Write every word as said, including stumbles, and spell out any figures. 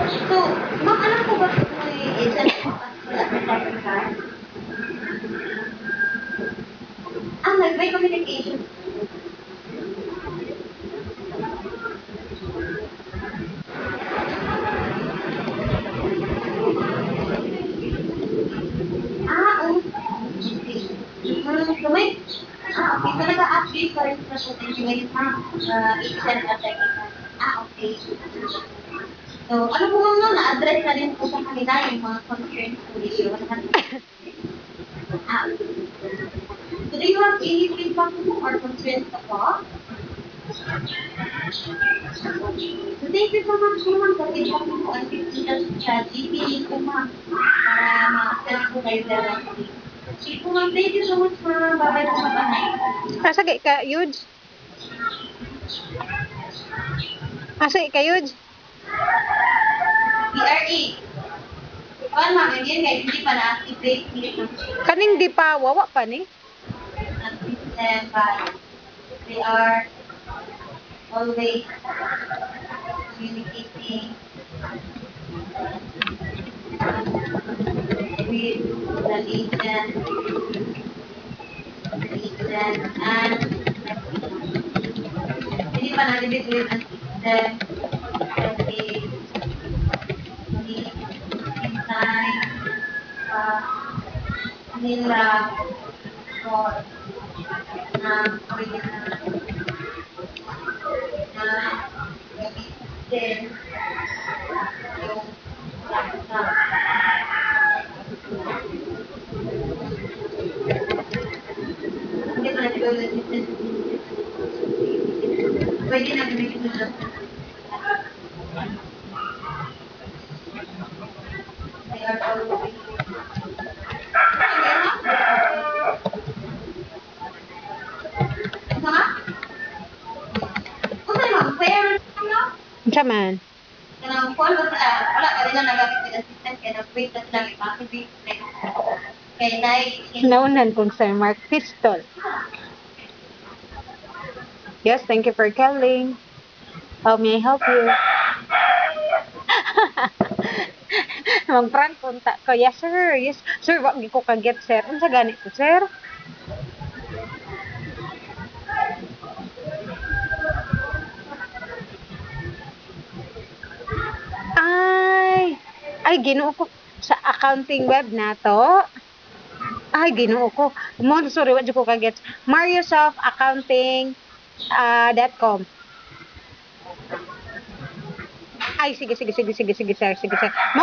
So, ma'am, alam ko ba kung may agent po at wala sa second car? Ah, nag-may communication. Ah, okay. Hmm, so may, ah, okay. So nag-a-update pa rin sila po anyways, ma'am, sa agent at second car. Ah, okay. So, ano po ma'am, no, na-address na rin po sa kanila yung mga concerns po ninyo. Wala na po. Ah, so do you have any feedback po or concerns pa po? So thank you so much po ma'am sa feedback niyo po at pipila sa G P A po ma'am para ma-assess po kayo directly. Okay po ma'am, thank you so much ma'am. Bye-bye po ma'am. Asa kay ka, Yuj? Asa kay ka, Yuj? B R A. Paano ma'am, yun guys, hindi pa na-activate dito. Kaning di pa, wawa pa ni? At system, but they are always communicating with the agent, agent, and hindi pa na-activate ang system kasi hindi hintay pa nila for na pwede na na gamitin yung laptop. Hindi pa na-activate ang system. Pwede na gamitin yung laptop. They are always Unsa man? Kanang phone was ah, wala pa nila nagamit with the system kaya nag-wait na sila i-activate kaya nai Naunan kong Sir Mark Pistol. Yes, thank you for calling. How may I help you? Mag-prank konta ko. Yes, sir. Yes. Sir, wag ko kaget, sir. Unsa gani to, sir? Ay, ay ginoo ko sa accounting web na to. Ay ginoo ko. Mo sorry, wa jud ko kaget. Mariosoft accounting uh, dot com. Ay sige sige sige sige sige sir, sige sir.